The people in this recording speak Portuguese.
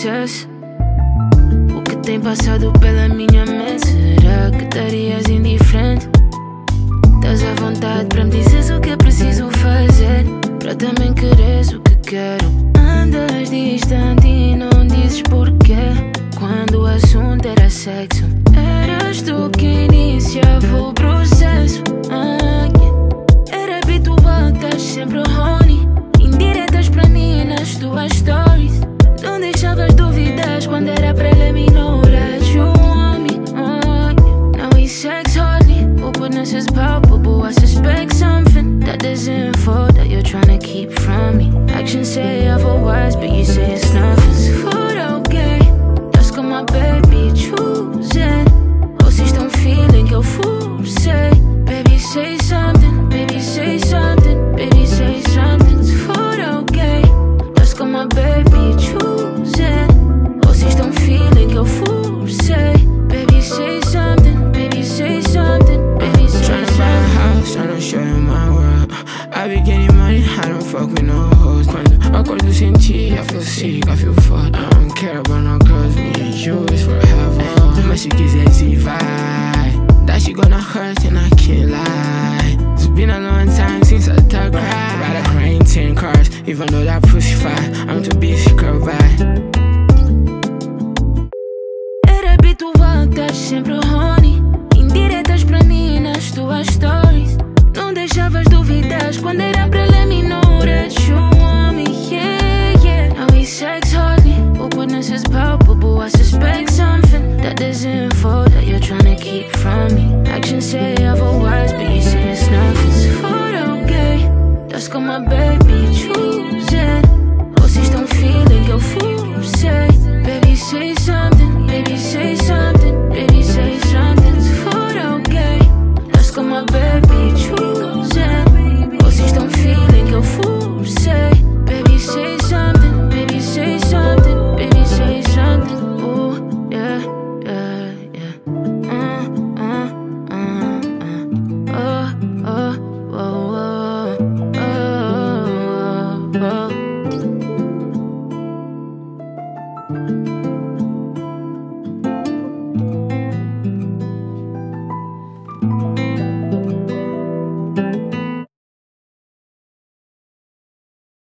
dissesse o que tem passado pela minha mente, será que estarias indiferente? Estás à vontade para me dizeres o que é preciso fazer, para também quereres o que quero. Andas distante e não dizes porquê, quando o assunto era sexo. Eras tu que iniciava o processo. Era habitual, estás sempre honey, indiretas para mim nas tuas stories. Não deixavas dúvidas quando era preliminar. You want me, now we sex hardly. Openness is palpable, I suspect something that there's info that you're trying to keep from me. Actions say otherwise, but you say it's nothing. Se for okay, estás com my baby choosing. Ou se estão feeling que eu forcei. Baby say something, baby say something, baby say something. Se for okay, estás com my baby choosing. Ou se estão feeling que eu forcei. Baby say something, baby say something, baby say something. Tryna buy a house, tryna show you my world. I be getting money, I don't fuck with no hoes. Quando acordo sem ti, I feel sick, I feel fucked. I don't care about no girls, me and you is forever. Mas se quiser se vai, that shit gonna hurt and I can't lie. It's been a long time since I talked right. Rather cry in 10 cars, even though that pussy fine. I'm too busy, girl, bye. Era habitual, estás sempre honey, indiretas para mim nas tuas stories. Não deixavas dúvidas quando era preliminar. You want me, yeah, yeah. Now we sex hardly, openness is palpable. I suspect something that there's info that you're trying to keep from me. Actions say I've